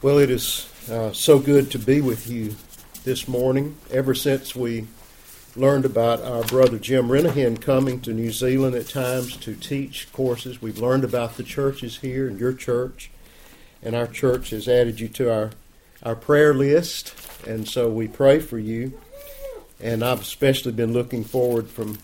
Well, it is so good to be with you this morning. Ever since we learned about our brother Jim Renahan coming to New Zealand at times to teach courses, we've learned about the churches here and your church. And our church has added you to our prayer list. And so we pray for you. And I've especially been looking forward from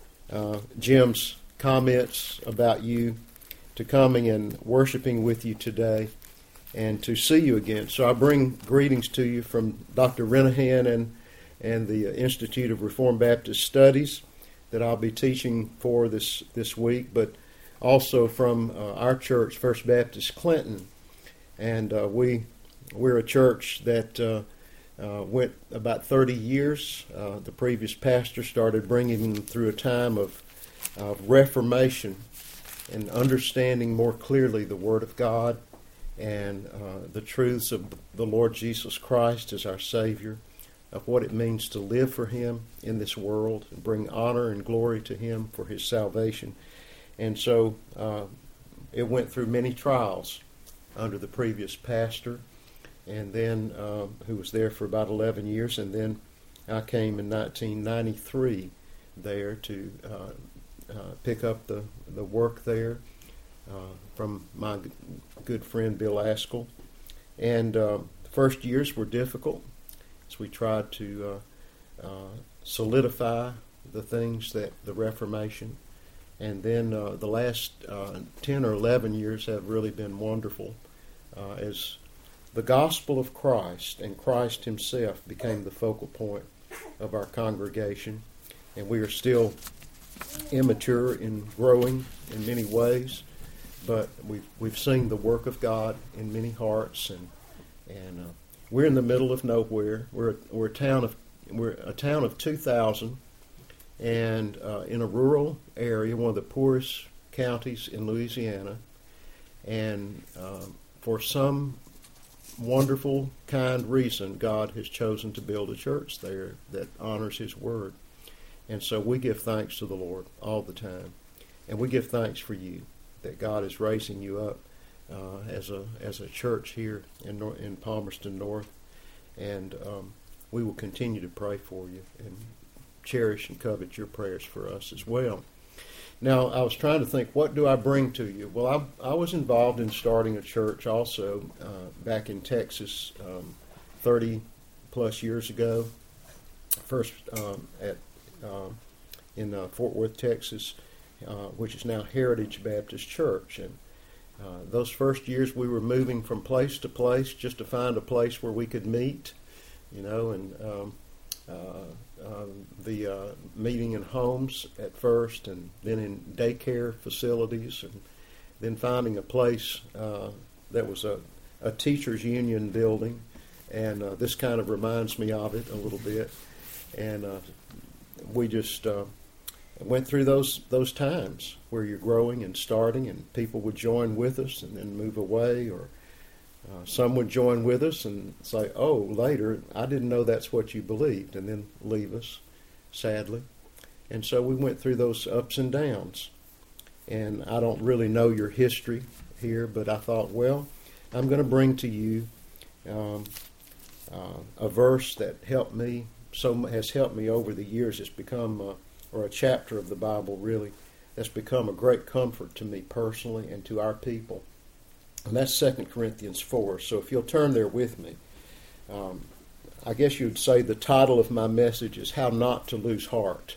Jim's comments about you to coming and worshiping with you today and to see you again. So I bring greetings to you from Dr. Renahan and the Institute of Reformed Baptist Studies that I'll be teaching for this week, but also from our church, First Baptist Clinton. And we're a church that went about 30 years. The previous pastor started bringing them through a time of reformation and understanding more clearly the Word of God and the truths of the Lord Jesus Christ as our Savior, of what it means to live for Him in this world and bring honor and glory to Him for His salvation. And so it went through many trials under the previous pastor, and then who was there for about 11 years, and then I came in 1993 there to pick up the work there from my good friend Bill Askell. And the first years were difficult as we tried to solidify the things that the Reformation. And then the last 10 or 11 years have really been wonderful as the gospel of Christ and Christ Himself became the focal point of our congregation. And we are still immature in growing in many ways, but we've seen the work of God in many hearts, and we're in the middle of nowhere. We're a town of 2,000, and in a rural area, one of the poorest counties in Louisiana, and for some wonderful, kind reason, God has chosen to build a church there that honors His Word. And so we give thanks to the Lord all the time. And we give thanks for you, that God is raising you up as a church here in Palmerston North. And we will continue to pray for you and cherish and covet your prayers for us as well. Now, I was trying to think, what do I bring to you? Well, I was involved in starting a church also back in Texas 30-plus years ago. First in Fort Worth, Texas, which is now Heritage Baptist Church. And those first years we were moving from place to place just to find a place where we could meet, and the meeting in homes at first, and then in daycare facilities, and then finding a place that was a teachers' union building, and this kind of reminds me of it a little bit. And we just went through those times where you're growing and starting, and people would join with us and then move away, or some would join with us and say, oh, later, I didn't know that's what you believed, and then leave us, sadly. And so we went through those ups and downs. And I don't really know your history here, but I thought, well, I'm going to bring to you a verse that has helped me over the years. It's become, or a chapter of the Bible, really, that's become a great comfort to me personally and to our people. And that's 2 Corinthians 4. So if you'll turn there with me, I guess you'd say the title of my message is How Not to Lose Heart.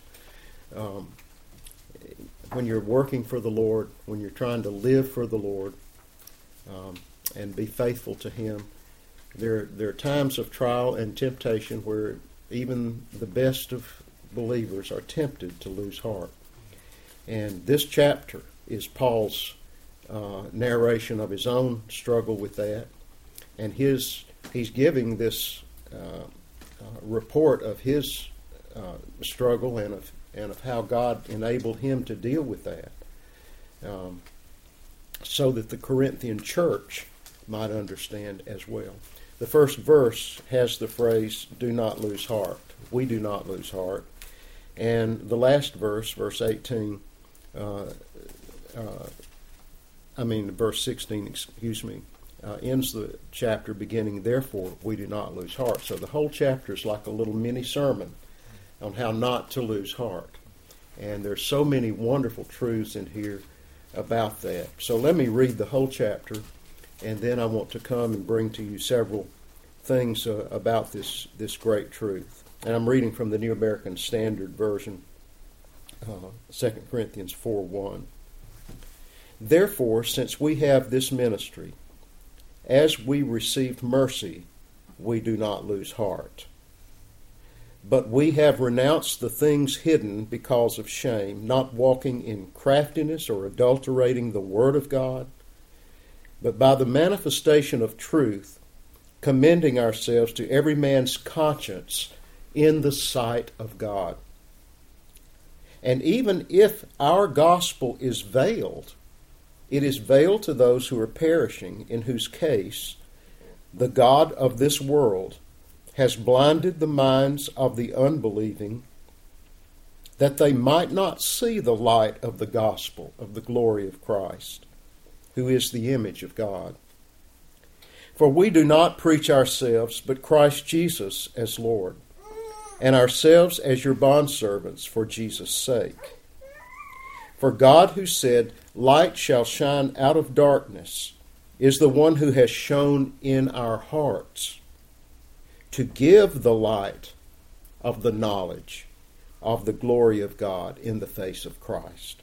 When you're working for the Lord, when you're trying to live for the Lord and be faithful to Him, there are times of trial and temptation where even the best of believers are tempted to lose heart. And this chapter is Paul's narration of his own struggle with that, and he's giving this report of his struggle and of how God enabled him to deal with that, so that the Corinthian church might understand as well. The first verse has the phrase, do not lose heart. We do not lose heart. And the last verse, verse 18, verse 16, ends the chapter beginning, "Therefore we do not lose heart." So the whole chapter is like a little mini sermon on how not to lose heart. And there's so many wonderful truths in here about that. So let me read the whole chapter, and then I want to come and bring to you several things about this great truth. And I'm reading from the New American Standard Version, 2 Corinthians 4:1. "Therefore, since we have this ministry, as we received mercy, we do not lose heart. But we have renounced the things hidden because of shame, not walking in craftiness or adulterating the word of God, but by the manifestation of truth, commending ourselves to every man's conscience in the sight of God. And even if our gospel is veiled, it is veiled to those who are perishing, in whose case the God of this world has blinded the minds of the unbelieving, that they might not see the light of the gospel of the glory of Christ, who is the image of God. For we do not preach ourselves, but Christ Jesus as Lord, and ourselves as your bondservants for Jesus' sake. For God, who said, 'Light shall shine out of darkness,' is the one who has shone in our hearts to give the light of the knowledge of the glory of God in the face of Christ.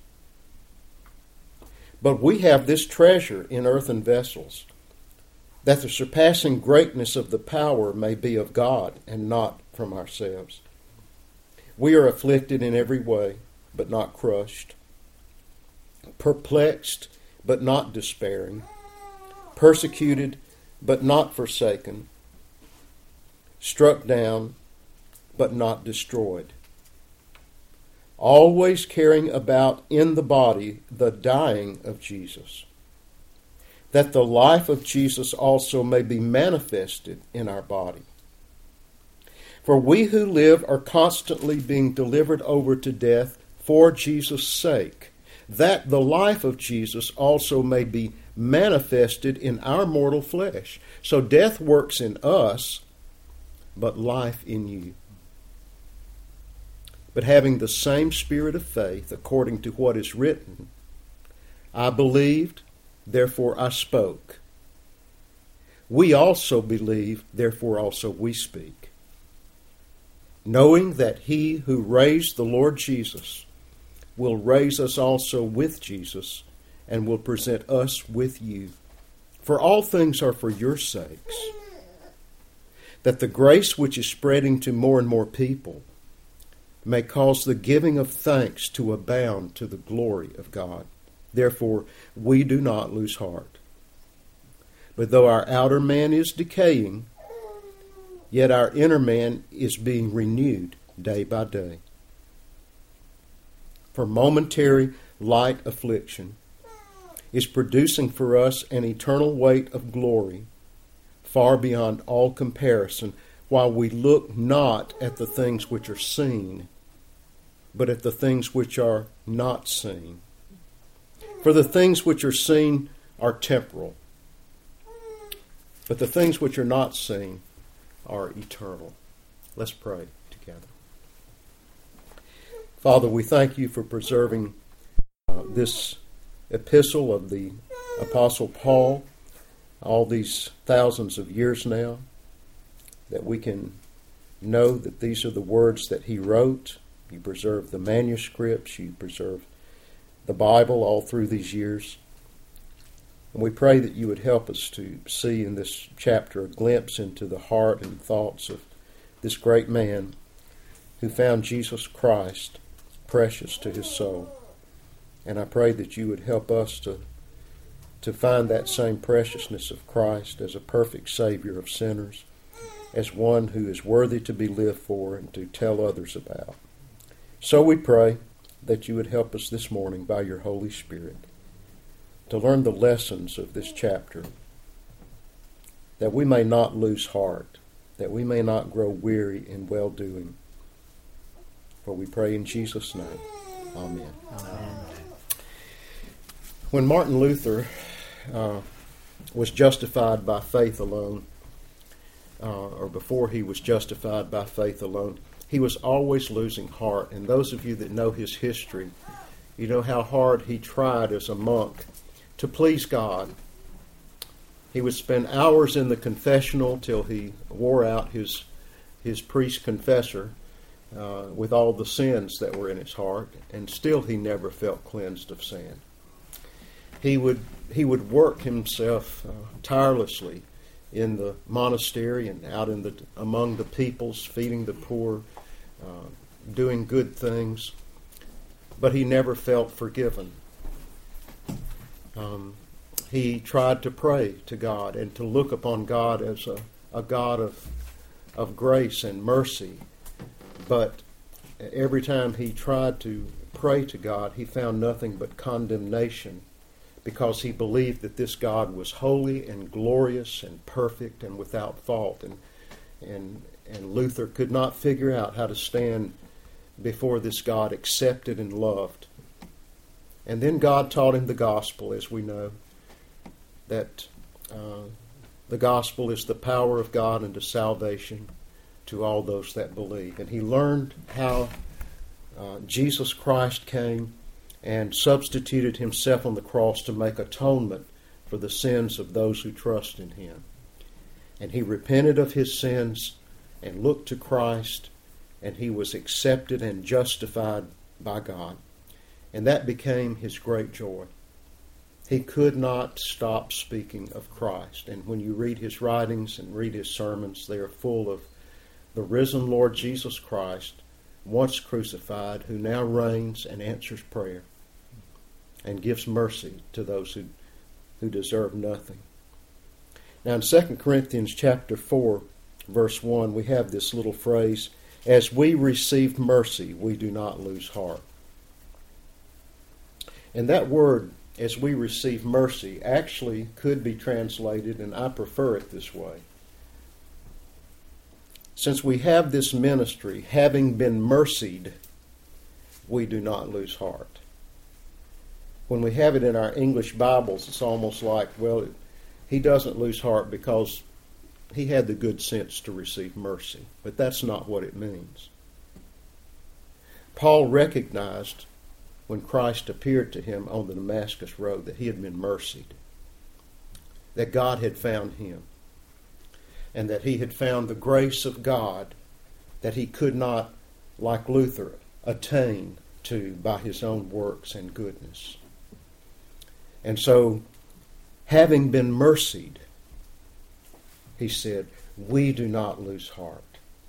But we have this treasure in earthen vessels, that the surpassing greatness of the power may be of God and not from ourselves. We are afflicted in every way, but not crushed, perplexed, but not despairing, persecuted, but not forsaken, struck down, but not destroyed, always carrying about in the body the dying of Jesus, that the life of Jesus also may be manifested in our body. For we who live are constantly being delivered over to death for Jesus' sake, that the life of Jesus also may be manifested in our mortal flesh. So death works in us, but life in you. But having the same spirit of faith, according to what is written, I believed, therefore I spoke. We also believe, therefore also we speak. Knowing that he who raised the Lord Jesus will raise us also with Jesus and will present us with you. For all things are for your sakes, that the grace which is spreading to more and more people may cause the giving of thanks to abound to the glory of God. Therefore, we do not lose heart. But though our outer man is decaying, yet our inner man is being renewed day by day. For momentary light affliction is producing for us an eternal weight of glory far beyond all comparison, while we look not at the things which are seen, but at the things which are not seen. For the things which are seen are temporal, but the things which are not seen are eternal. Let's pray together. Father, we thank you for preserving this epistle of the Apostle Paul, all these thousands of years now, that we can know that these are the words that he wrote. You preserve the manuscripts, you preserve the Bible all through these years. And we pray that you would help us to see in this chapter a glimpse into the heart and thoughts of this great man who found Jesus Christ precious to his soul. And I pray that you would help us to find that same preciousness of Christ as a perfect Savior of sinners, as one who is worthy to be lived for and to tell others about. So we pray that you would help us this morning by your Holy Spirit to learn the lessons of this chapter, that we may not lose heart, that we may not grow weary in well-doing. For we pray in Jesus' name. Amen. Amen. When Martin Luther was justified by faith alone, or before he was justified by faith alone, he was always losing heart. And those of you that know his history, you know how hard he tried as a monk to please God. He would spend hours in the confessional till he wore out his priest confessor with all the sins that were in his heart, and still he never felt cleansed of sin. He would work himself tirelessly in the monastery and out among the peoples, feeding the poor, doing good things, but he never felt forgiven. He tried to pray to God and to look upon God as a God of grace and mercy, but every time he tried to pray to God, he found nothing but condemnation, because he believed that this God was holy and glorious and perfect and without fault. And Luther could not figure out how to stand before this God accepted and loved. And then God taught him the gospel, as we know, that the gospel is the power of God unto salvation to all those that believe. And he learned how Jesus Christ came and substituted himself on the cross to make atonement for the sins of those who trust in him. And he repented of his sins and looked to Christ, and he was accepted and justified by God. And that became his great joy. He could not stop speaking of Christ. And when you read his writings and read his sermons, they are full of the risen Lord Jesus Christ, once crucified, who now reigns and answers prayer and gives mercy to those who deserve nothing. Now in 2 Corinthians chapter 4, verse 1, we have this little phrase, "As we received mercy, we do not lose heart." And that word, "as we receive mercy," actually could be translated, and I prefer it this way. Since we have this ministry, having been mercied, we do not lose heart. When we have it in our English Bibles, it's almost like, well, he doesn't lose heart because he had the good sense to receive mercy. But that's not what it means. Paul recognized when Christ appeared to him on the Damascus Road that he had been mercied, that God had found him, and that he had found the grace of God that he could not, like Luther, attain to by his own works and goodness. And so, having been mercied, he said, we do not lose heart.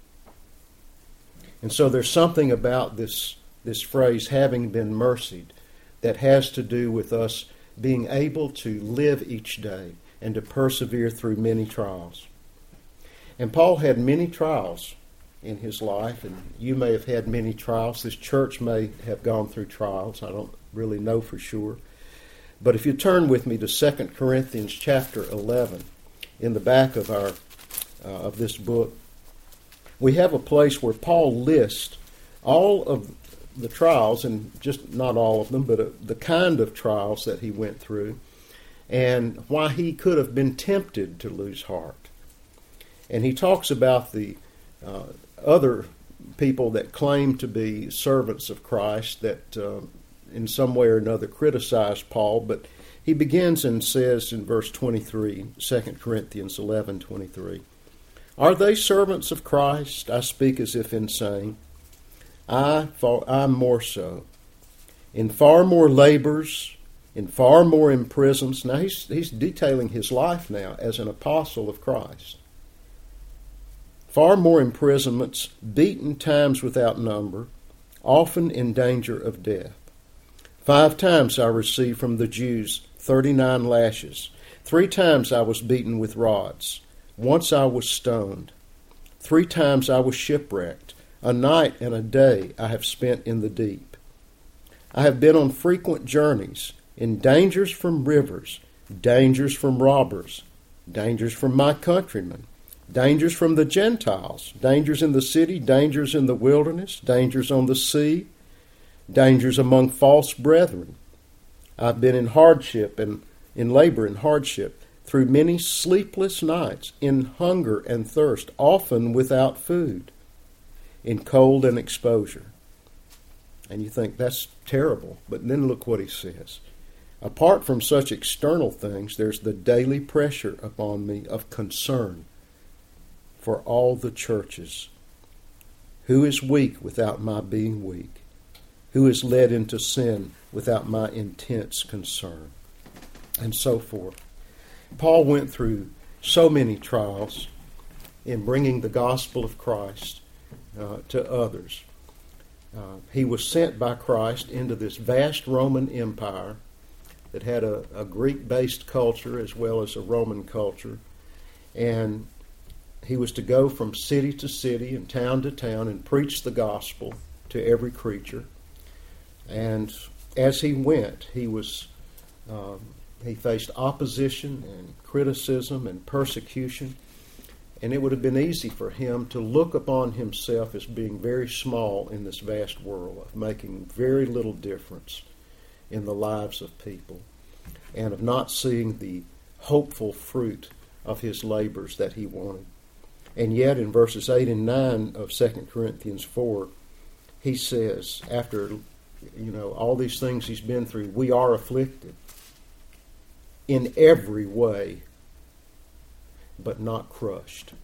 And so there's something about this phrase, having been mercied, that has to do with us being able to live each day and to persevere through many trials. And Paul had many trials in his life, and you may have had many trials. This church may have gone through trials. I don't really know for sure. But if you turn with me to 2 Corinthians chapter 11, in the back of of this book, we have a place where Paul lists all of the trials, and just not all of them, but the kind of trials that he went through, and why he could have been tempted to lose heart. And he talks about the other people that claim to be servants of Christ that in some way or another criticized Paul, but he begins and says in verse 23, 2 Corinthians 11:23, "Are they servants of Christ? I speak as if insane. I'm more so. In far more labors, in far more imprisons." Now he's detailing his life now as an apostle of Christ. "Far more imprisonments, beaten times without number, often in danger of death. 5 times I received from the Jews 39 lashes. 3 times I was beaten with rods. Once I was stoned. 3 times I was shipwrecked. A night and a day I have spent in the deep. I have been on frequent journeys, in dangers from rivers, dangers from robbers, dangers from my countrymen, dangers from the Gentiles, dangers in the city, dangers in the wilderness, dangers on the sea, dangers among false brethren. I've been in hardship and in labor and hardship, through many sleepless nights, in hunger and thirst, often without food, in cold and exposure. And you think, that's terrible. But then look what he says. Apart from such external things, there's the daily pressure upon me of concern for all the churches. Who is weak without my being weak? Who is led into sin without my intense concern? And so forth. Paul went through so many trials in bringing the gospel of Christ to others. He was sent by Christ into this vast Roman Empire that had a Greek-based culture as well as a Roman culture. And he was to go from city to city and town to town and preach the gospel to every creature. And as he went, he faced opposition and criticism and persecution. And it would have been easy for him to look upon himself as being very small in this vast world, of making very little difference in the lives of people, and of not seeing the hopeful fruit of his labors that he wanted. And yet in verses 8 and 9 of 2 Corinthians 4, he says, after all these things he's been through, we are afflicted in every way, but not crushed.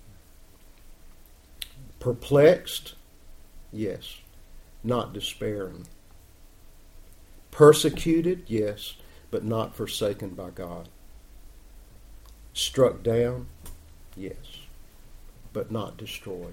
Perplexed, yes, not despairing. Persecuted, yes, but not forsaken by God. Struck down, yes, but not destroyed.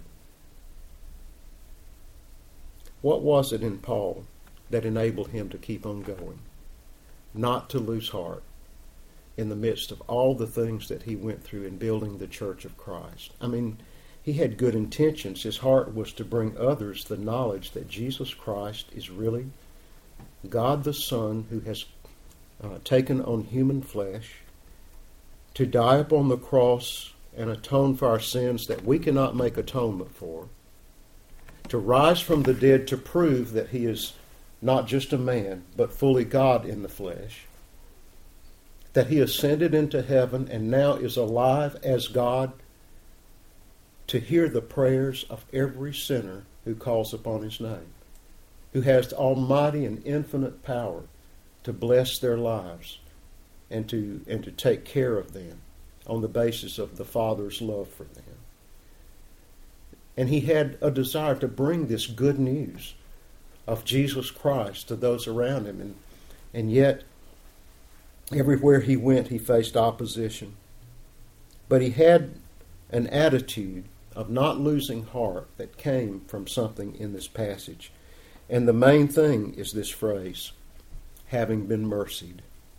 What was it in Paul that enabled him to keep on going? Not to lose heart in the midst of all the things that he went through in building the church of Christ. I mean, he had good intentions. His heart was to bring others the knowledge that Jesus Christ is really God the Son, who has taken on human flesh to die upon the cross and atone for our sins that we cannot make atonement for, to rise from the dead to prove that he is not just a man, but fully God in the flesh, that he ascended into heaven and now is alive as God to hear the prayers of every sinner who calls upon his name, who has the almighty and infinite power to bless their lives and to take care of them on the basis of the Father's love for them. And he had a desire to bring this good news of Jesus Christ to those around him. And yet, everywhere he went, he faced opposition. But he had an attitude of not losing heart that came from something in this passage. And the main thing is this phrase, having been mercied.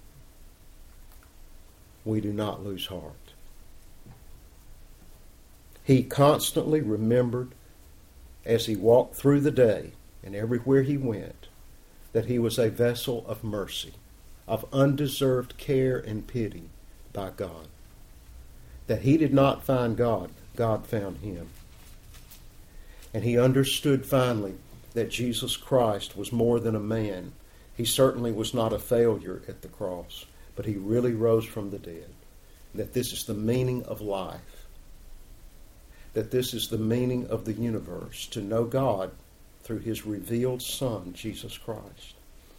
We do not lose heart. He constantly remembered as he walked through the day and everywhere he went that he was a vessel of mercy, of undeserved care and pity by God. That he did not find God, God found him. And he understood finally that Jesus Christ was more than a man. He certainly was not a failure at the cross, but he really rose from the dead. That this is the meaning of life. That this is the meaning of the universe, to know God through his revealed Son, Jesus Christ.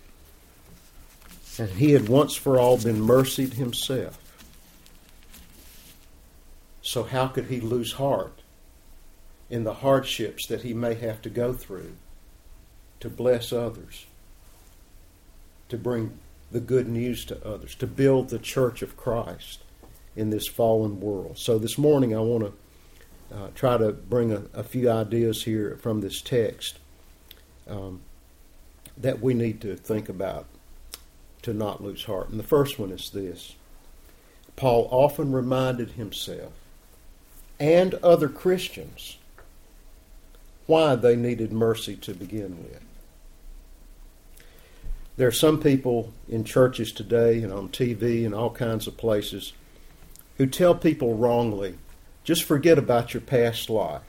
And he had once for all been mercied himself. So how could he lose heart in the hardships that he may have to go through to bless others, to bring the good news to others, to build the church of Christ in this fallen world? So this morning I want to try to bring a few ideas here from this text that we need to think about to not lose heart. And the first one is this. Paul often reminded himself and other Christians why they needed mercy to begin with. There are some people in churches today and on TV and all kinds of places who tell people wrongly, just forget about your past life.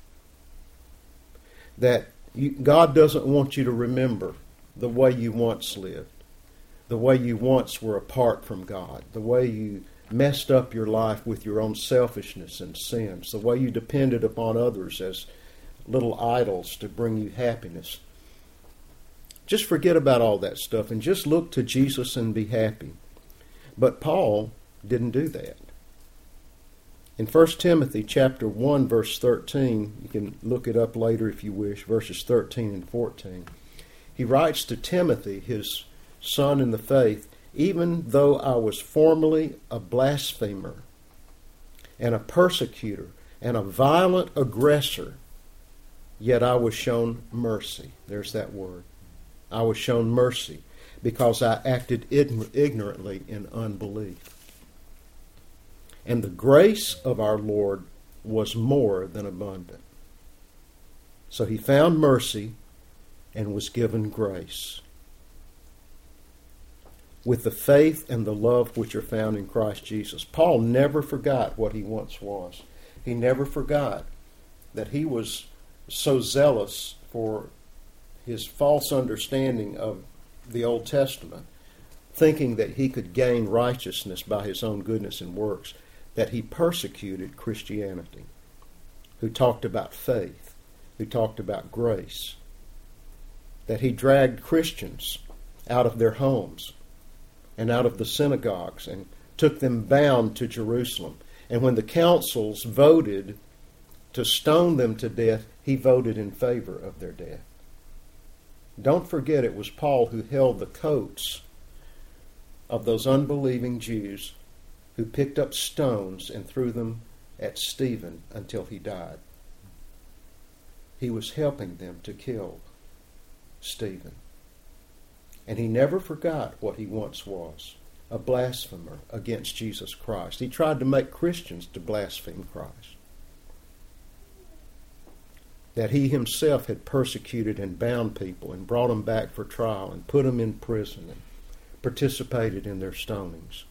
That God doesn't want you to remember the way you once lived, the way you once were apart from God, the way you messed up your life with your own selfishness and sins, the way you depended upon others as little idols to bring you happiness. Just forget about all that stuff and just look to Jesus and be happy. But Paul didn't do that. In 1 Timothy chapter 1, verse 13, you can look it up later if you wish, verses 13 and 14. He writes to Timothy, his son in the faith, even though I was formerly a blasphemer and a persecutor and a violent aggressor, yet I was shown mercy. There's that word. I was shown mercy because I acted ignorantly in unbelief. And the grace of our Lord was more than abundant. So he found mercy and was given grace. With the faith and the love which are found in Christ Jesus. Paul never forgot what he once was. He never forgot that he was so zealous for his false understanding of the Old Testament, thinking that he could gain righteousness by his own goodness and works, that he persecuted Christianity, who talked about faith, who talked about grace, that he dragged Christians out of their homes and out of the synagogues and took them bound to Jerusalem. And when the councils voted to stone them to death, he voted in favor of their death. Don't forget it was Paul who held the coats of those unbelieving Jews who picked up stones and threw them at Stephen until he died. He was helping them to kill Stephen. And he never forgot what he once was, a blasphemer against Jesus Christ. He tried to make Christians to blaspheme Christ. That he himself had persecuted and bound people and brought them back for trial and put them in prison and participated in their stonings.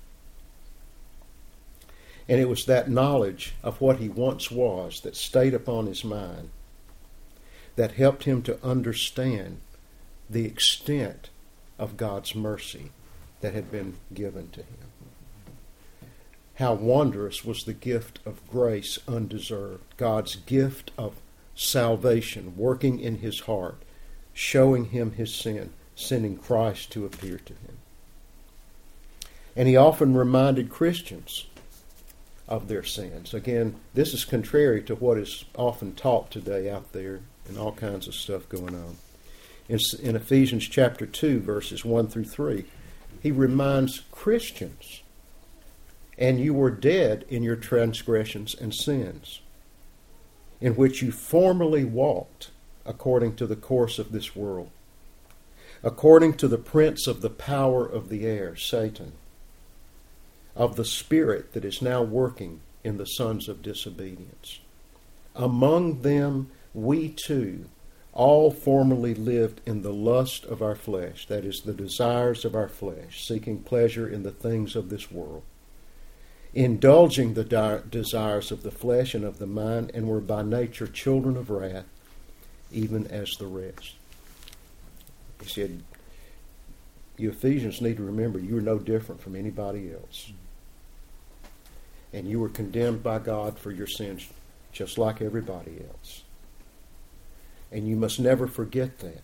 And it was that knowledge of what he once was that stayed upon his mind that helped him to understand the extent of God's mercy that had been given to him. How wondrous was the gift of grace undeserved, God's gift of salvation working in his heart, showing him his sin, sending Christ to appear to him. And he often reminded Christians of their sins. Again, this is contrary to what is often taught today out there and all kinds of stuff going on. In Ephesians chapter 2, verses 1 through 3, he reminds Christians, and you were dead in your transgressions and sins, in which you formerly walked according to the course of this world, according to the prince of the power of the air, Satan, of the spirit that is now working in the sons of disobedience. Among them we too all formerly lived in the lust of our flesh, that is, the desires of our flesh, seeking pleasure in the things of this world, indulging the desires of the flesh and of the mind, and were by nature children of wrath, even as the rest. He said, you Ephesians need to remember you are no different from anybody else. And you were condemned by God for your sins just like everybody else. And you must never forget that,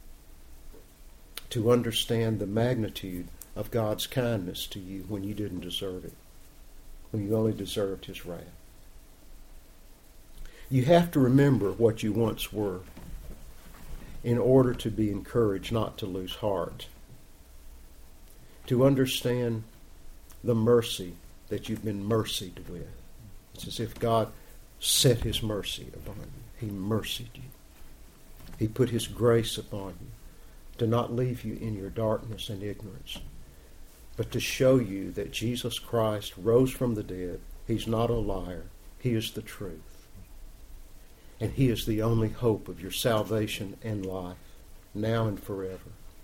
to understand the magnitude of God's kindness to you when you didn't deserve it, when you only deserved his wrath. You have to remember what you once were in order to be encouraged not to lose heart, to understand the mercy that you've been mercied with. It's as if God set his mercy upon you. He mercied you. He put his grace upon you to not leave you in your darkness and ignorance, but to show you that Jesus Christ rose from the dead. He's not a liar. He is the truth. And he is the only hope of your salvation and life, now and forever.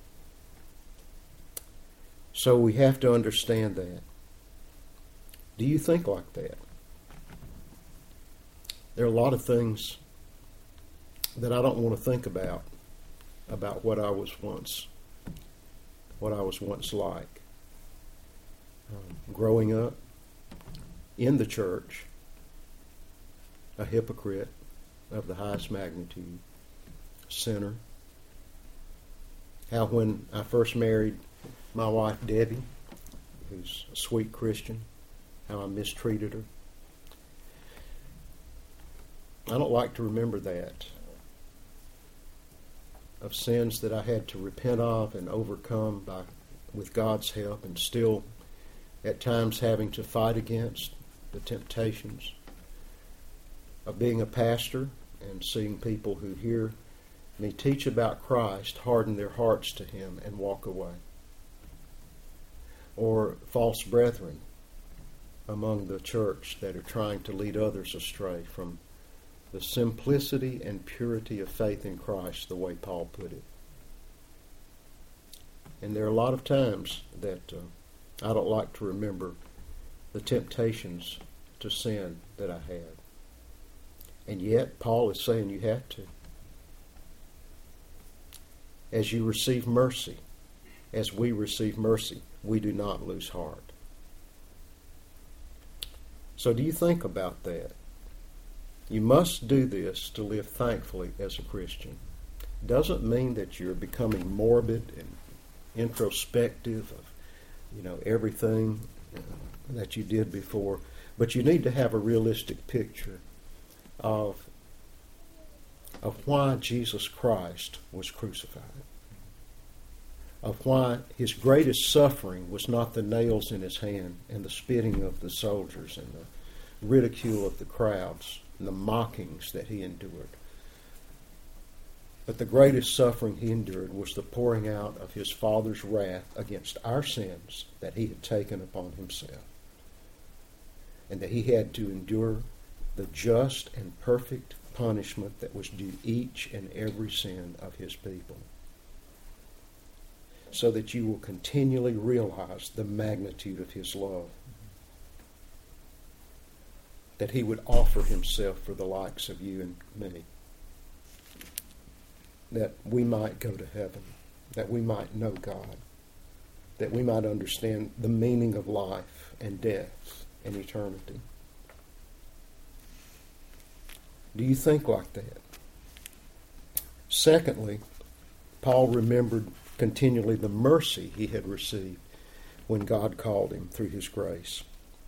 So we have to understand that. Do you think like that? There are a lot of things that I don't want to think about what I was once like. Growing up, in the church, a hypocrite of the highest magnitude, a sinner. How when I first married my wife Debbie, who's a sweet Christian, how I mistreated her. I don't like to remember that. Of sins that I had to repent of and overcome with God's help, and still at times having to fight against the temptations of being a pastor and seeing people who hear me teach about Christ harden their hearts to Him and walk away. Or false brethren among the church that are trying to lead others astray from the simplicity and purity of faith in Christ, the way Paul put it. And there are a lot of times that I don't like to remember the temptations to sin that I had. And yet, Paul is saying you have to. As you receive mercy, as we receive mercy, we do not lose heart. So do you think about that? You must do this to live thankfully as a Christian. Doesn't mean that you're becoming morbid and introspective of, everything that you did before, but you need to have a realistic picture of why Jesus Christ was crucified, of why His greatest suffering was not the nails in His hand and the spitting of the soldiers and the ridicule of the crowds and the mockings that He endured. But the greatest suffering He endured was the pouring out of His Father's wrath against our sins that He had taken upon Himself, and that He had to endure the just and perfect punishment that was due each and every sin of His people, so that you will continually realize the magnitude of His love, that He would offer Himself for the likes of you and me, that we might go to heaven, that we might know God, that we might understand the meaning of life and death and eternity. Do you think like that? Secondly, Paul remembered continually the mercy he had received when God called him through His grace.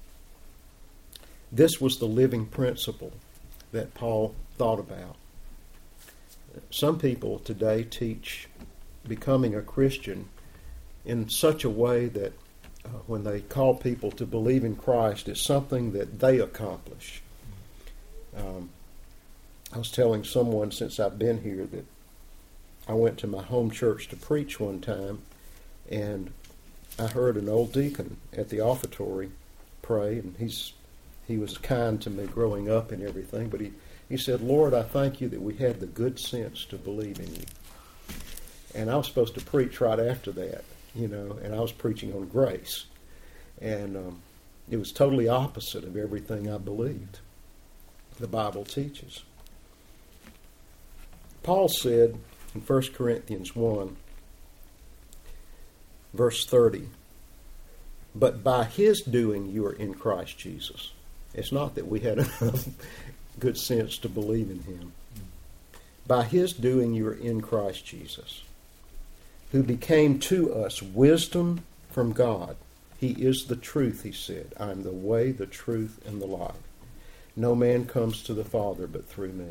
This was the living principle that Paul thought about. Some people today teach becoming a Christian in such a way that when they call people to believe in Christ, it's something that they accomplish. I was telling someone since I've been here that I went to my home church to preach one time, and I heard an old deacon at the offertory pray, and he was kind to me growing up and everything, but he said, "Lord, I thank You that we had the good sense to believe in You." And I was supposed to preach right after that, and I was preaching on grace. And it was totally opposite of everything I believed the Bible teaches. Paul said in 1 Corinthians 1, verse 30, "But by His doing you are in Christ Jesus." It's not that we had enough good sense to believe in Him. By His doing you are in Christ Jesus, who became to us wisdom from God. He is the truth, He said. I am the way, the truth, and the life. No man comes to the Father but through me.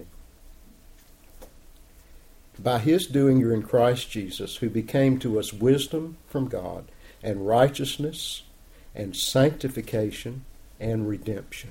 By His doing you're in Christ Jesus, who became to us wisdom from God, and righteousness, and sanctification, and redemption.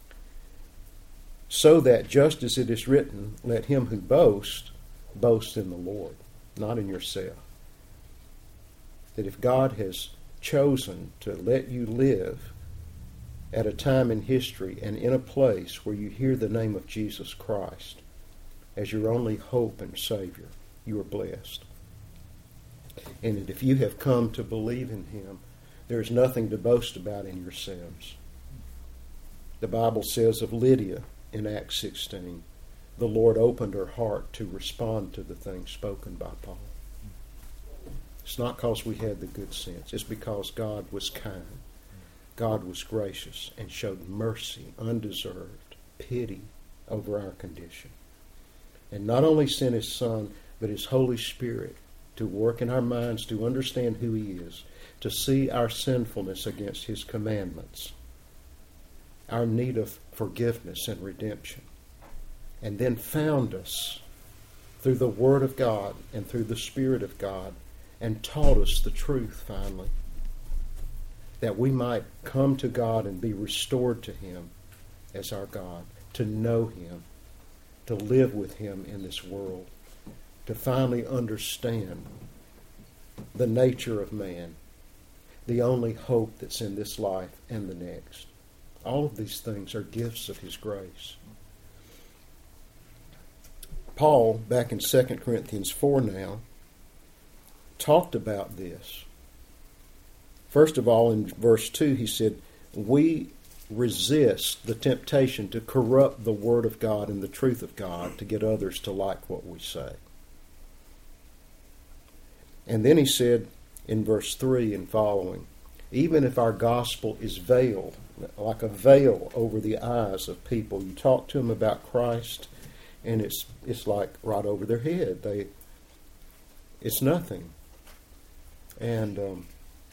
So that, just as it is written, let him who boasts, boast in the Lord, not in yourself. That if God has chosen to let you live at a time in history and in a place where you hear the name of Jesus Christ as your only hope and Savior, you are blessed. And that if you have come to believe in Him, there is nothing to boast about in yourselves. The Bible says of Lydia in Acts 16, the Lord opened her heart to respond to the things spoken by Paul. It's not because we had the good sense. It's because God was kind. God was gracious and showed mercy, undeserved pity over our condition. And not only sent His Son, but His Holy Spirit to work in our minds to understand who He is, to see our sinfulness against His commandments, our need of forgiveness and redemption, and then found us through the Word of God and through the Spirit of God and taught us the truth finally, that we might come to God and be restored to Him as our God, to know Him, to live with Him in this world, to finally understand the nature of man, the only hope that's in this life and the next. All of these things are gifts of His grace. Paul, back in 2 Corinthians 4 now, talked about this. First of all, in verse 2, he said, we resist the temptation to corrupt the Word of God and the truth of God to get others to like what we say. And then he said in verse 3 and following, even if our gospel is veiled, like a veil over the eyes of people, you talk to them about Christ and it's like right over their head. It's nothing. And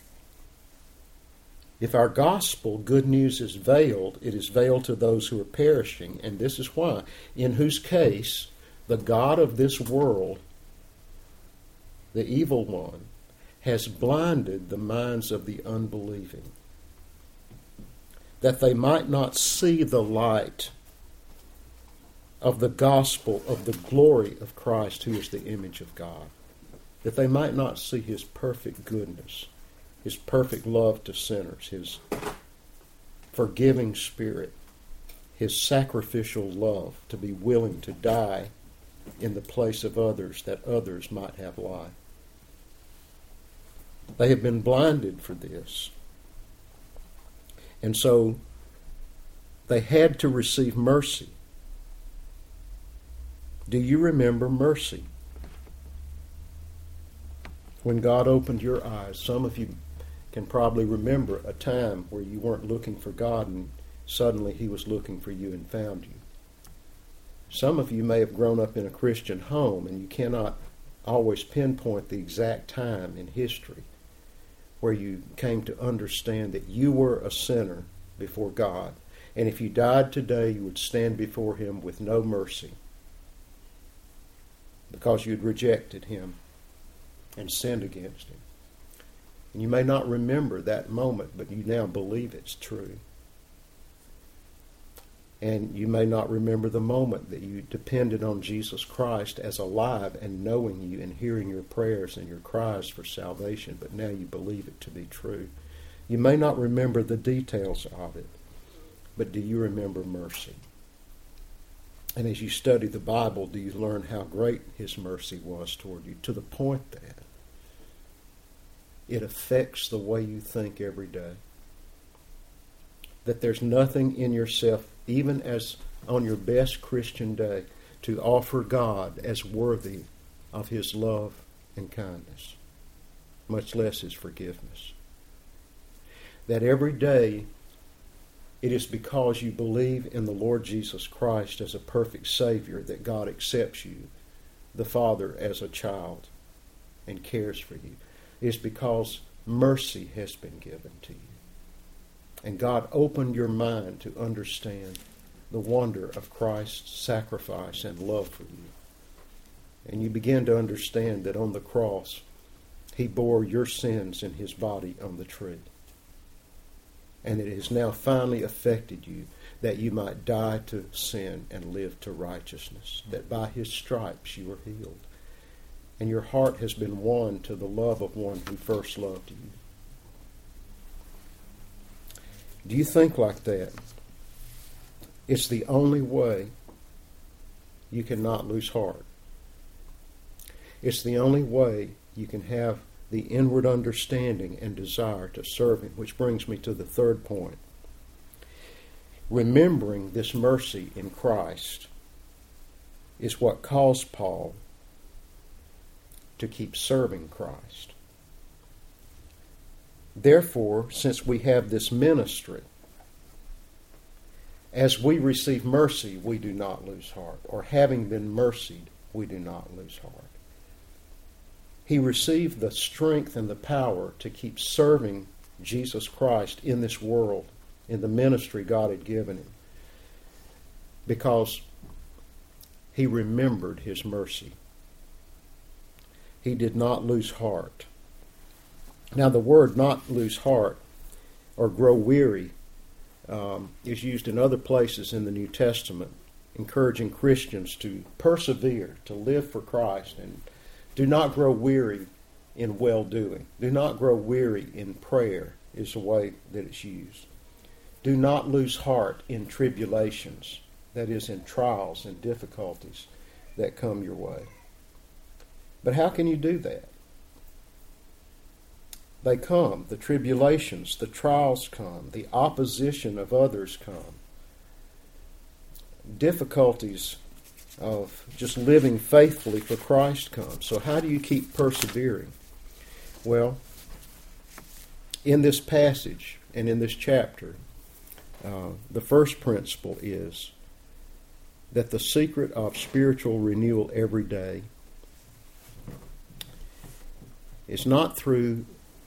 if our gospel, good news, is veiled, it is veiled to those who are perishing. And this is why. In whose case, the God of this world, the evil one, has blinded the minds of the unbelieving, that they might not see the light of the gospel of the glory of Christ, who is the image of God, that they might not see His perfect goodness, His perfect love to sinners, His forgiving spirit, His sacrificial love to be willing to die in the place of others that others might have life. They have been blinded for this. And so they had to receive mercy. Do you remember mercy? When God opened your eyes, some of you can probably remember a time where you weren't looking for God and suddenly He was looking for you and found you. Some of you may have grown up in a Christian home and you cannot always pinpoint the exact time in history where you came to understand that you were a sinner before God. And if you died today, you would stand before Him with no mercy because you'd rejected Him and sinned against Him. And you may not remember that moment, but you now believe it's true. And you may not remember the moment that you depended on Jesus Christ as alive and knowing you and hearing your prayers and your cries for salvation, but now you believe it to be true. You may not remember the details of it, but do you remember mercy? And as you study the Bible, do you learn how great His mercy was toward you, to the point that it affects the way you think every day? That there's nothing in yourself, even as on your best Christian day, to offer God as worthy of His love and kindness, much less His forgiveness. That every day it is because you believe in the Lord Jesus Christ as a perfect Savior that God accepts you, the Father, as a child and cares for you. It is because mercy has been given to you. And God opened your mind to understand the wonder of Christ's sacrifice and love for you. And you begin to understand that on the cross, He bore your sins in His body on the tree. And it has now finally affected you that you might die to sin and live to righteousness, that by His stripes you are healed. And your heart has been won to the love of one who first loved you. Do you think like that? It's the only way you cannot lose heart. It's the only way you can have the inward understanding and desire to serve Him, which brings me to the third point. Remembering this mercy in Christ is what caused Paul to keep serving Christ. Therefore, since we have this ministry, as we receive mercy, we do not lose heart. Or having been mercied, we do not lose heart. He received the strength and the power to keep serving Jesus Christ in this world, in the ministry God had given him, because he remembered his mercy. He did not lose heart. Now, the word not lose heart or grow weary is used in other places in the New Testament, encouraging Christians to persevere, to live for Christ, and do not grow weary in well-doing. Do not grow weary in prayer is the way that it's used. Do not lose heart in tribulations, that is, in trials and difficulties that come your way. But how can you do that? They come. The tribulations, the trials come. The opposition of others come. Difficulties of just living faithfully for Christ come. So how do you keep persevering? Well, in this passage and in this chapter, the first principle is that the secret of spiritual renewal every day is not through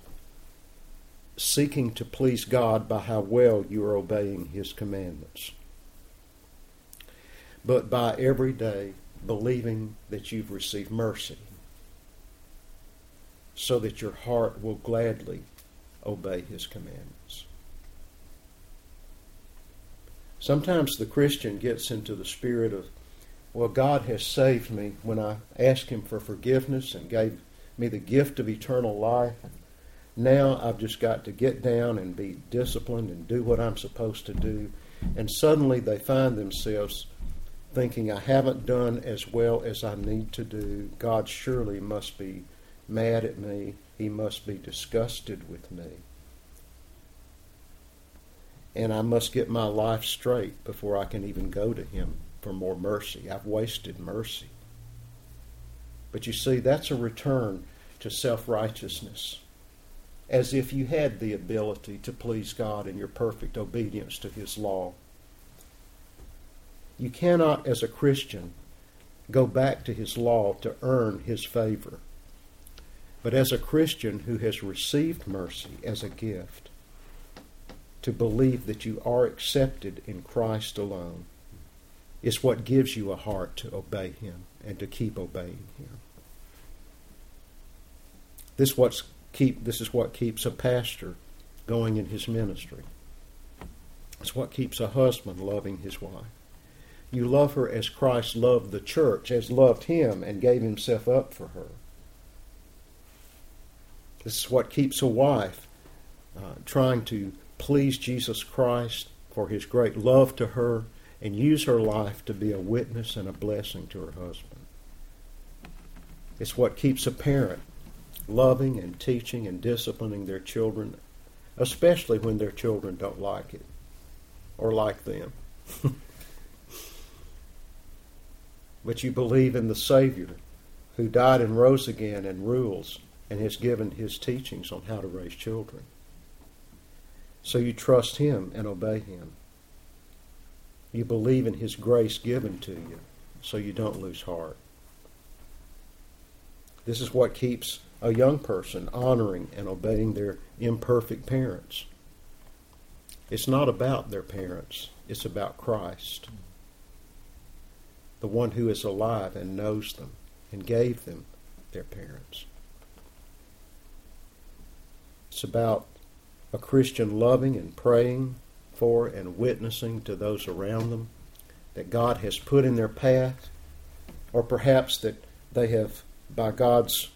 seeking to please God by how well you are obeying His commandments, but by every day believing that you've received mercy, so that your heart will gladly obey His commandments. Sometimes the Christian gets into the spirit of, well, God has saved me when I asked Him for forgiveness and gave me the gift of eternal life. Now I've just got to get down and be disciplined and do what I'm supposed to do. And suddenly they find themselves thinking, I haven't done as well as I need to do. God surely must be mad at me. He must be disgusted with me. And I must get my life straight before I can even go to Him for more mercy. I've wasted mercy. But you see, that's a return to self-righteousness, as if you had the ability to please God in your perfect obedience to His law. You cannot, as a Christian, go back to His law to earn His favor. But as a Christian who has received mercy as a gift, to believe that you are accepted in Christ alone is what gives you a heart to obey Him and to keep obeying Him. This is what keeps a pastor going in his ministry. It's what keeps a husband loving his wife. You love her as Christ loved the church, as loved Him and gave Himself up for her. This is what keeps a wife trying to please Jesus Christ for His great love to her and use her life to be a witness and a blessing to her husband. It's what keeps a parent loving and teaching and disciplining their children, especially when their children don't like it or like them. But you believe in the Savior who died and rose again and rules and has given His teachings on how to raise children. So you trust Him and obey Him. You believe in His grace given to you so you don't lose heart. This is what keeps a young person honoring and obeying their imperfect parents. It's not about their parents. It's about Christ, the one who is alive and knows them and gave them their parents. It's about a Christian loving and praying for and witnessing to those around them that God has put in their path, or perhaps that they have, by God's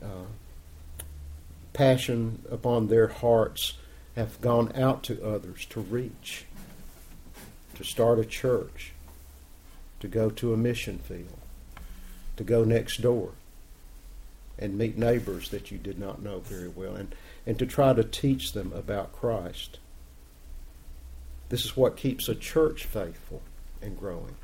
passion upon their hearts, have gone out to others to reach, to start a church, to go to a mission field, to go next door and meet neighbors that you did not know very well, and to try to teach them about Christ. This is what keeps a church faithful and growing,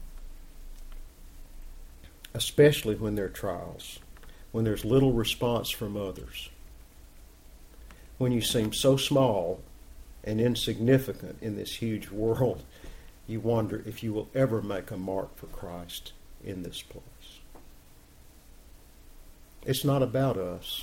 especially when there are trials, when there's little response from others. when you seem so small and insignificant in this huge world, you wonder if you will ever make a mark for Christ in this place. It's not about us.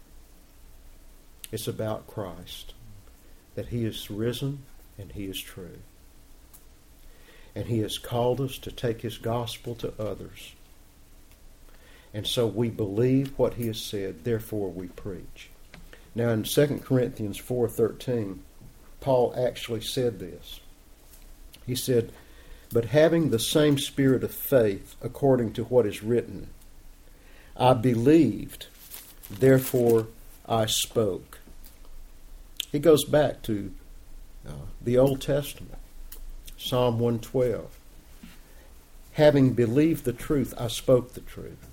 It's about Christ, that He is risen and He is true. And He has called us to take His gospel to others. And so we believe what He has said, therefore we preach. Now in 2 Corinthians 4:13, Paul actually said this. He said, "But having the same spirit of faith according to what is written, I believed, therefore I spoke." He goes back to the Old Testament, Psalm 112. "Having believed the truth, I spoke the truth."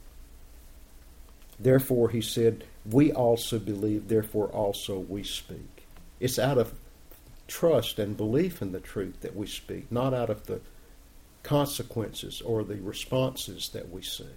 Therefore, he said, we also believe, therefore also we speak. It's out of trust and belief in the truth that we speak, not out of the consequences or the responses that we see.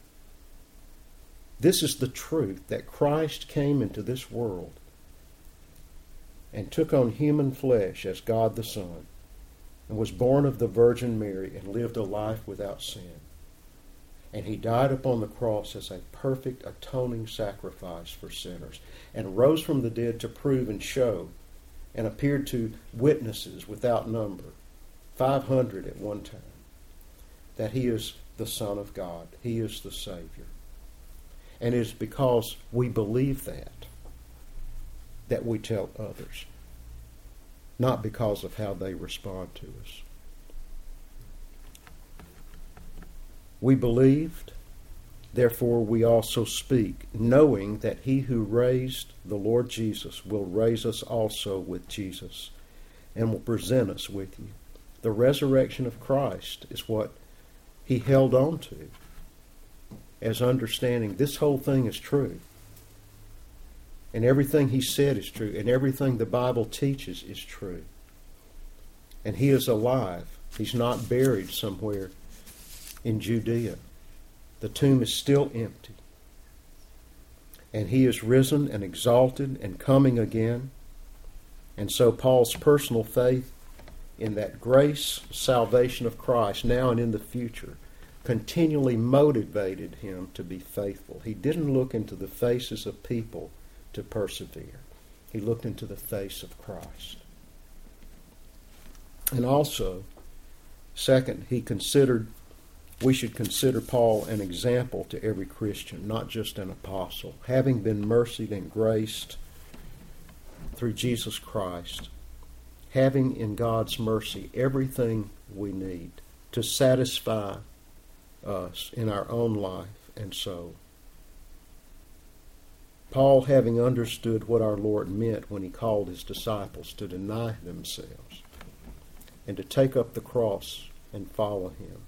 This is the truth, that Christ came into this world and took on human flesh as God the Son, and was born of the Virgin Mary and lived a life without sin. And He died upon the cross as a perfect atoning sacrifice for sinners, and rose from the dead to prove and show, and appeared to witnesses without number, 500 at one time, that He is the Son of God. He is the Savior. And it is because we believe that we tell others, not because of how they respond to us. We believed, therefore we also speak, knowing that He who raised the Lord Jesus will raise us also with Jesus, and will present us with you. The resurrection of Christ is what He held on to, as understanding this whole thing is true. And everything He said is true. And everything the Bible teaches is true. And He is alive. He's not buried somewhere in Judea. The tomb is still empty. And He is risen and exalted and coming again. And so Paul's personal faith in that grace, salvation of Christ, now and in the future, continually motivated him to be faithful. He didn't look into the faces of people to persevere. He looked into the face of Christ. And also, second, we should consider Paul an example to every Christian, not just an apostle. Having been mercied and graced through Jesus Christ, having in God's mercy everything we need to satisfy us in our own life and soul. Paul, having understood what our Lord meant when He called His disciples to deny themselves and to take up the cross and follow Him,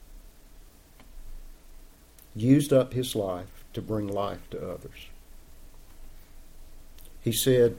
used up his life to bring life to others. He said,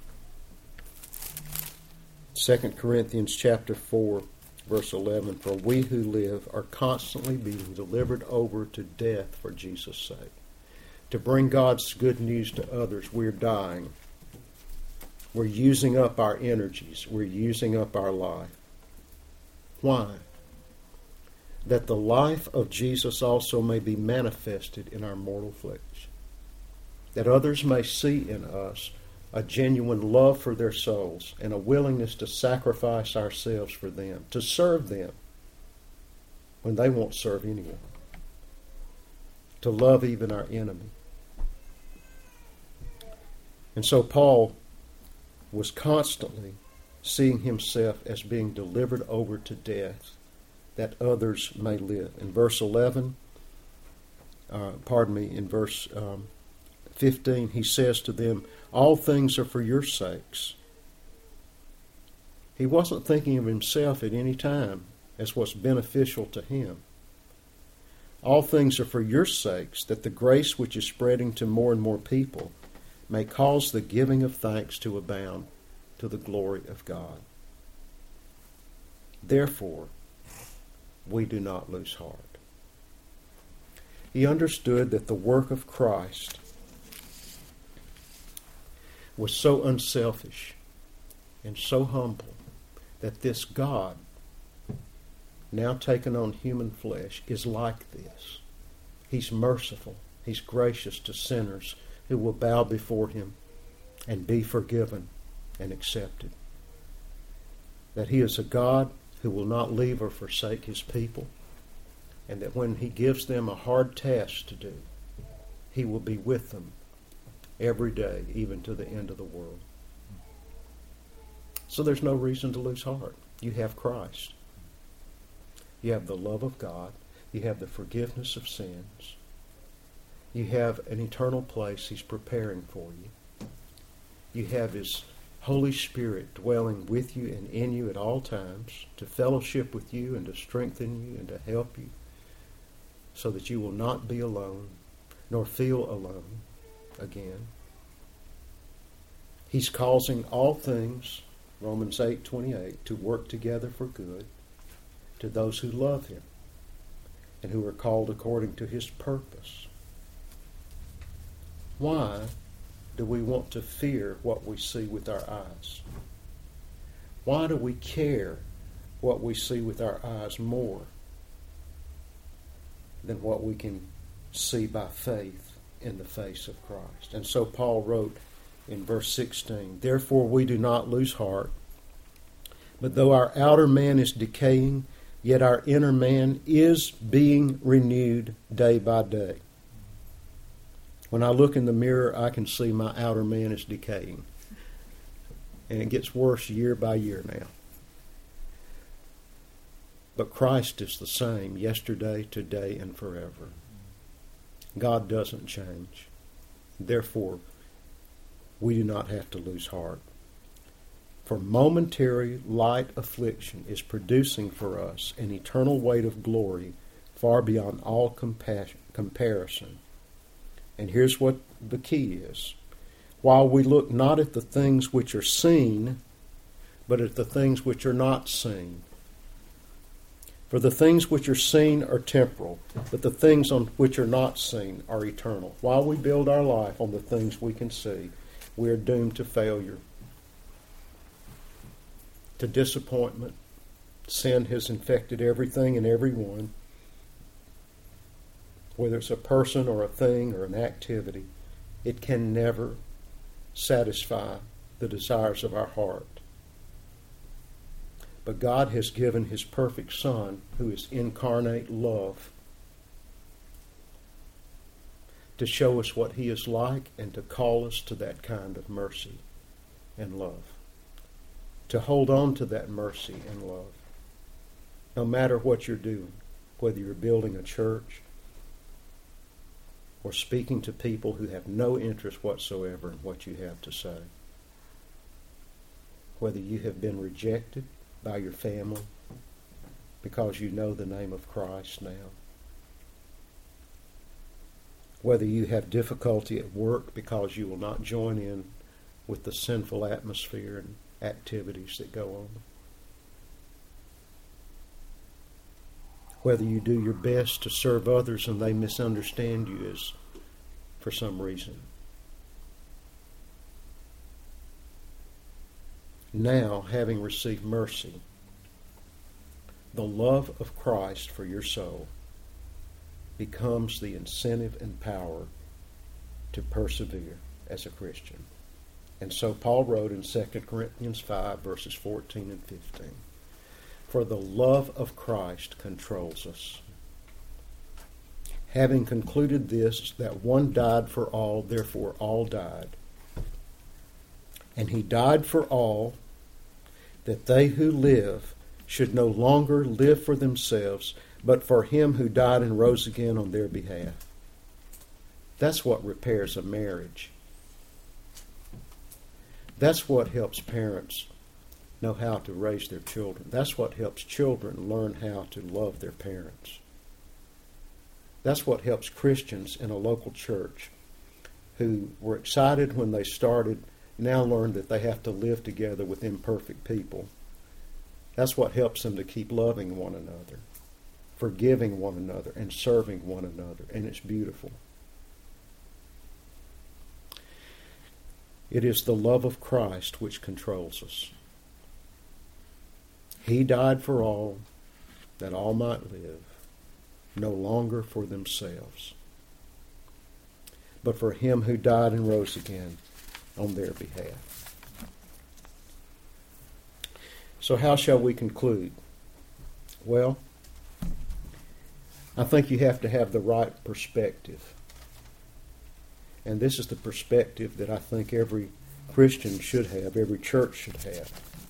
2 Corinthians chapter 4, verse 11, "For we who live are constantly being delivered over to death for Jesus' sake. To bring God's good news to others, we're dying. We're using up our energies. We're using up our life. Why? That the life of Jesus also may be manifested in our mortal flesh. That others may see in us a genuine love for their souls and a willingness to sacrifice ourselves for them, to serve them when they won't serve anyone, to love even our enemy." And so Paul was constantly seeing himself as being delivered over to death, that others may live. In verse 11, in verse 15, he says to them, "All things are for your sakes." He wasn't thinking of himself at any time as what's beneficial to him. All things are for your sakes, that the grace which is spreading to more and more people may cause the giving of thanks to abound to the glory of God. Therefore, we do not lose heart. He understood that the work of Christ was so unselfish and so humble that this God, now taken on human flesh, is like this. He's merciful. He's gracious to sinners who will bow before him and be forgiven and accepted. That he is a God who will not leave or forsake his people, and that when he gives them a hard task to do, he will be with them every day, even to the end of the world. So there's no reason to lose heart. You have Christ. You have the love of God. You have the forgiveness of sins. You have an eternal place he's preparing for you. You have his Holy Spirit dwelling with you and in you at all times to fellowship with you and to strengthen you and to help you so that you will not be alone nor feel alone again. He's causing all things, Romans 8:28, to work together for good to those who love him and who are called according to his purpose. Why do we want to fear what we see with our eyes? Why do we care what we see with our eyes more than what we can see by faith in the face of Christ? And so Paul wrote in verse 16, "Therefore we do not lose heart, but though our outer man is decaying, yet our inner man is being renewed day by day." When I look in the mirror, I can see my outer man is decaying. And it gets worse year by year now. But Christ is the same yesterday, today, and forever. God doesn't change. Therefore, we do not have to lose heart. For momentary light affliction is producing for us an eternal weight of glory far beyond all comparison. And here's what the key is. While we look not at the things which are seen, but at the things which are not seen. For the things which are seen are temporal, but the things on which are not seen are eternal. While we build our life on the things we can see, we are doomed to failure, to disappointment. Sin has infected everything and everyone. Whether it's a person or a thing or an activity, it can never satisfy the desires of our heart. But God has given his perfect Son, who is incarnate love, to show us what he is like and to call us to that kind of mercy and love. To hold on to that mercy and love. No matter what you're doing, whether you're building a church, or speaking to people who have no interest whatsoever in what you have to say. Whether you have been rejected by your family because you know the name of Christ now. Whether you have difficulty at work because you will not join in with the sinful atmosphere and activities that go on. Whether you do your best to serve others and they misunderstand you as for some reason. Now, having received mercy, the love of Christ for your soul becomes the incentive and power to persevere as a Christian. And so Paul wrote in 2 Corinthians 5, verses 14 and 15. For the love of Christ controls us. Having concluded this, that one died for all, therefore all died. And he died for all, that they who live should no longer live for themselves, but for him who died and rose again on their behalf. That's what repairs a marriage. That's what helps parents know how to raise their children. That's what helps children learn how to love their parents. That's what helps Christians in a local church who were excited when they started, now learn that they have to live together with imperfect people. That's what helps them to keep loving one another, forgiving one another, and serving one another. And it's beautiful. It is the love of Christ which controls us. He died for all, that all might live, no longer for themselves, but for him who died and rose again on their behalf. So how shall we conclude? Well, I think you have to have the right perspective. And this is the perspective that I think every Christian should have, every church should have.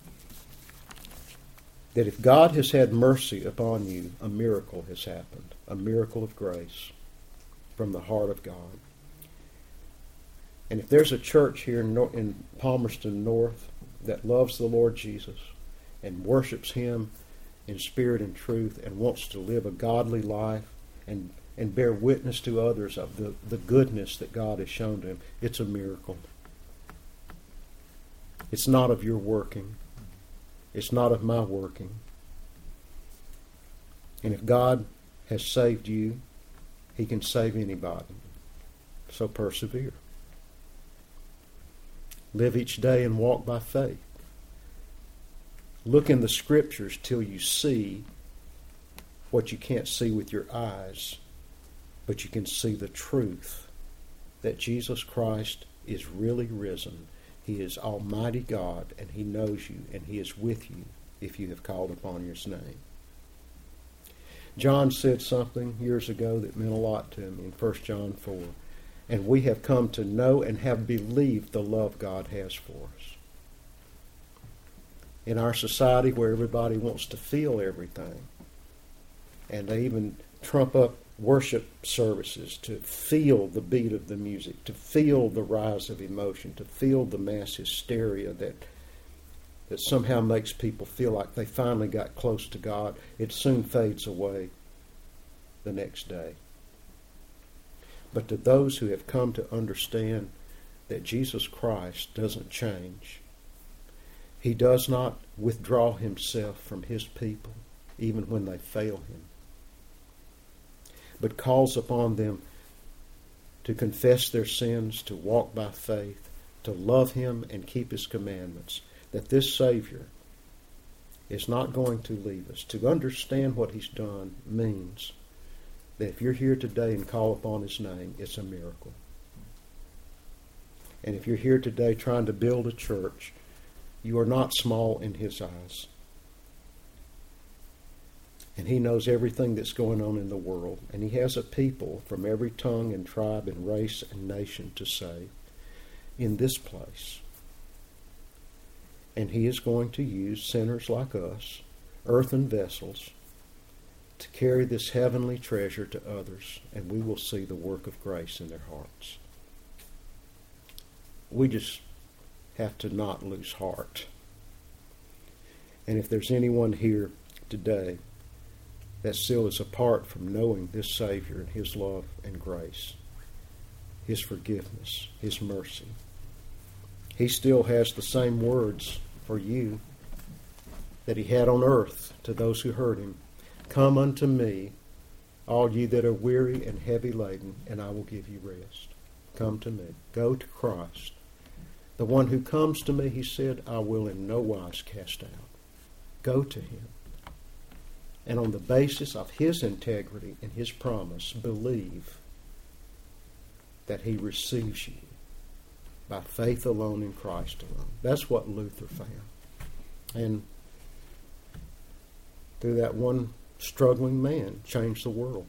That if God has had mercy upon you, a miracle has happened, a miracle of grace from the heart of God. And if there's a church here in Palmerston North that loves the Lord Jesus and worships him in spirit and truth and wants to live a godly life and bear witness to others of the goodness that God has shown to him, it's a miracle. It's not of your working. It's not of my working. And if God has saved you, he can save anybody. So persevere. Live each day and walk by faith. Look in the Scriptures till you see what you can't see with your eyes, but you can see the truth that Jesus Christ is really risen. He is Almighty God, and he knows you, and he is with you if you have called upon his name. John said something years ago that meant a lot to him in 1 John 4. And we have come to know and have believed the love God has for us. In our society where everybody wants to feel everything, and they even trump up worship services to feel the beat of the music, to feel the rise of emotion, to feel the mass hysteria that somehow makes people feel like they finally got close to God, it soon fades away the next day. But to those who have come to understand that Jesus Christ doesn't change, he does not withdraw himself from his people, even when they fail him, but calls upon them to confess their sins, to walk by faith, to love him and keep his commandments, that this Savior is not going to leave us. To understand what he's done means that if you're here today and call upon his name, it's a miracle. And if you're here today trying to build a church, you are not small in his eyes. And he knows everything that's going on in the world. And he has a people from every tongue and tribe and race and nation to save in this place. And he is going to use sinners like us, earthen vessels, to carry this heavenly treasure to others, and we will see the work of grace in their hearts. We just have to not lose heart. And if there's anyone here today that still is apart from knowing this Savior and his love and grace, his forgiveness, his mercy, he still has the same words for you that he had on earth to those who heard him. Come unto me, all ye that are weary and heavy laden, and I will give you rest. Come to me. Go to Christ. The one who comes to me, he said, I will in no wise cast out. Go to him. And on the basis of his integrity and his promise, believe that he receives you by faith alone in Christ alone. That's what Luther found. And through that one struggling man, changed the world.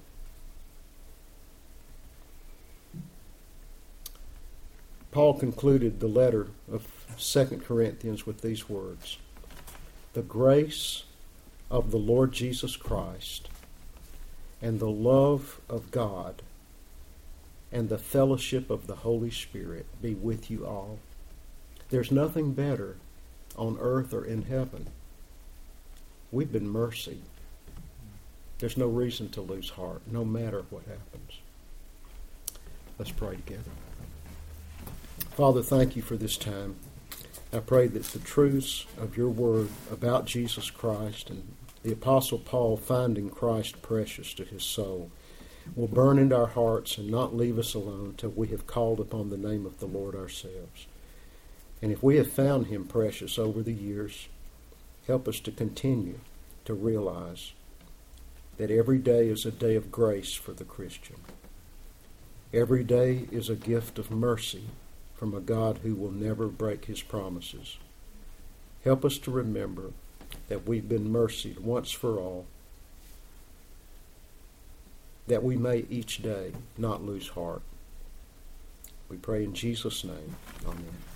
Paul concluded the letter of 2 Corinthians with these words: the grace of the Lord Jesus Christ and the love of God and the fellowship of the Holy Spirit be with you all. There's nothing better on earth or in heaven. We've been mercied. There's no reason to lose heart, no matter what happens. Let's pray together. Father, thank you for this time. I pray that the truths of your word about Jesus Christ and the Apostle Paul finding Christ precious to his soul will burn into our hearts and not leave us alone till we have called upon the name of the Lord ourselves. And if we have found him precious over the years, help us to continue to realize that every day is a day of grace for the Christian. Every day is a gift of mercy from a God who will never break his promises. Help us to remember that we've been mercied once for all, that we may each day not lose heart. We pray in Jesus' name. Amen.